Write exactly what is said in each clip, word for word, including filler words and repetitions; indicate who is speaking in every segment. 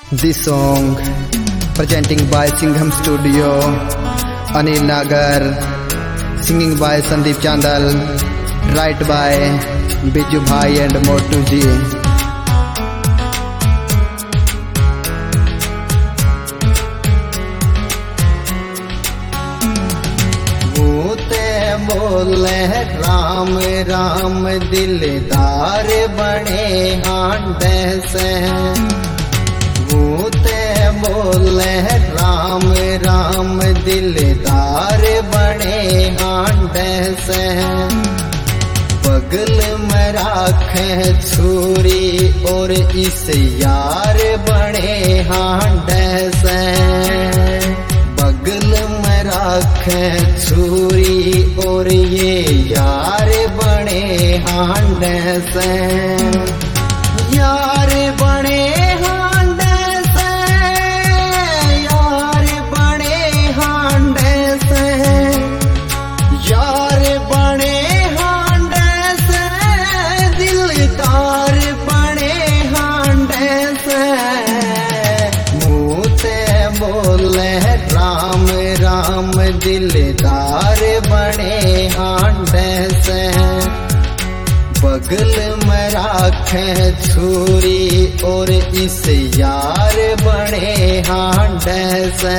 Speaker 1: This song presenting by Singham Studio, Anil Nagar, singing by Sandeep Chandal, right by Biju Bhai and Motu ji.
Speaker 2: बोले राम राम दिलदार बने हांडे से, भूते बोले राम राम दिलदार बने हांडे से, बगल में राखे छुरी और इस यार बने हांडे से, बगल में राखे छुरी और ये यार बने हांडे से, यार बने हांडे से, यार बने हांडे से, यार बने हांडे से, दिलदार बने हांडे से, मुँहते बोले राम राम दिलदार बने हांडे से, बगल में राखे छुरी और इस यार बने हांडे से।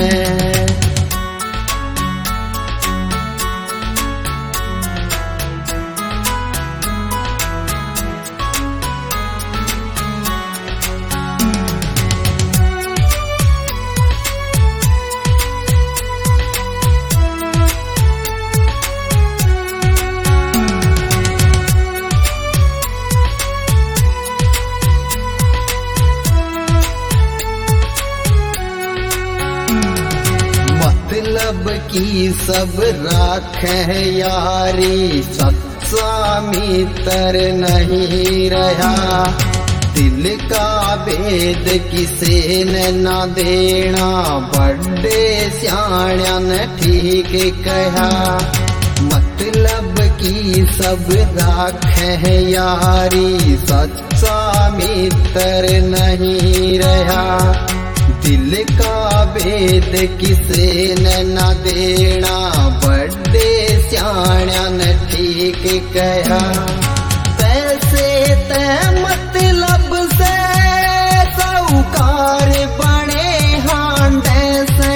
Speaker 2: मतलब की सब राखे यारी, सच्चा मित्र नहीं रहा, दिल का भेद किसे ने ना देना, बड़े सियाणा ने ठीक कहा। मतलब की सब राखे यारी, सच्चा मित्र नहीं रहा, दिल का भेद किसे ने न देना, बड़े सियाणा ने ठीक कहा। पैसे ते मतलब से साहूकार बने हांडे से,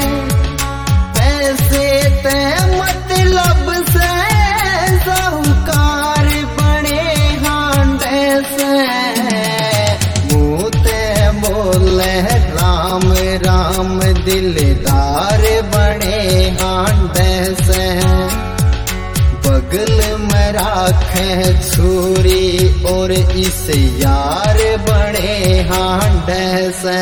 Speaker 2: पैसे ते मतलब से साहूकार बने हांडे से, मुँहते बोले राम राम दिलदार बने हांडे से, बगल में राखे छुरी और इस यार बने हांडे से।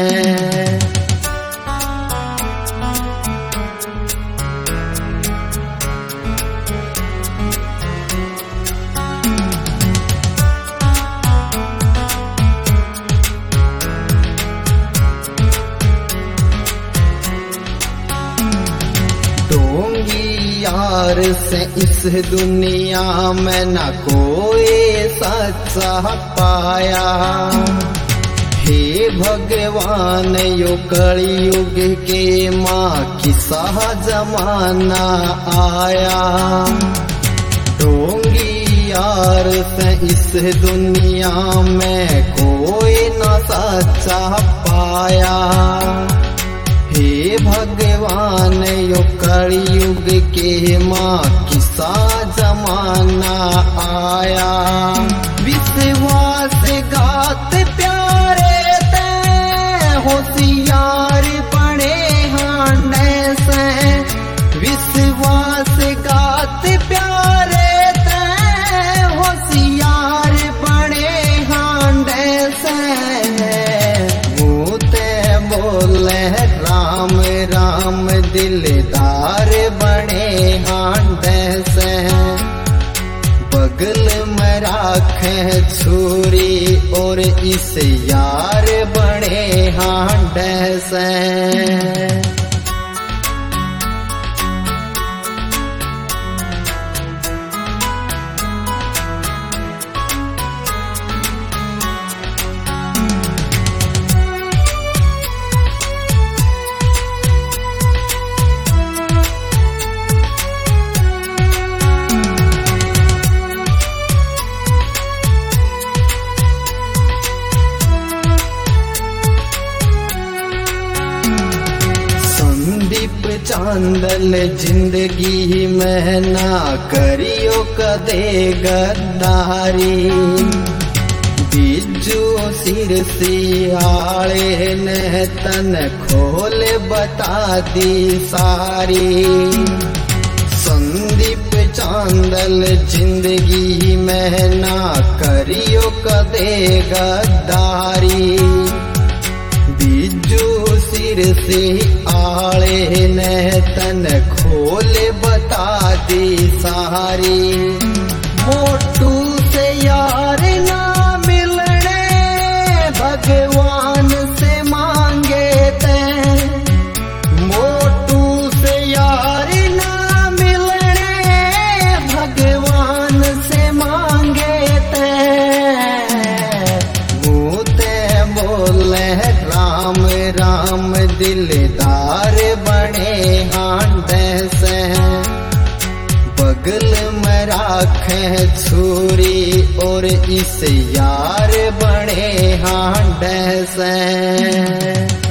Speaker 2: यार से इस दुनिया में न कोई सच्चा पाया, हे भगवान यो कलयुग के माँ किसा जमाना आया, ढोंगी यार से इस दुनिया में कोई न सच्चा पाया, हे भगवान यो कलयुग के माँ किसा जमाना आया, विश्वास घात प्यारे ते होशियार बने हांडे से, विश्वास घात प्यारे ते होशियार बने हांडे से, मुँहते बोले राम राम दिलदार बने हांडे से, बगल में राखे छुरी और इस यार बने हांडे से। चांदल जिंदगी में ना करियो कदे गद्दारी। बिजू सिर सियाले ने तन खोल बता दी सारी। संदीप चांदल जिंदगी में ना करियो कदे गद्दारी। बिजू सिर से आले ने तन खोल बता दी सारी। मोटू से यार ना मिलने भगवान से मांगे ते। मोटू से यार ना मिलने भगवान से मांगे ते। मुँह ते बोले राम राम दिलदार बने हांडे से। बगल में राखे छुरी और इस यार बने हांडे से।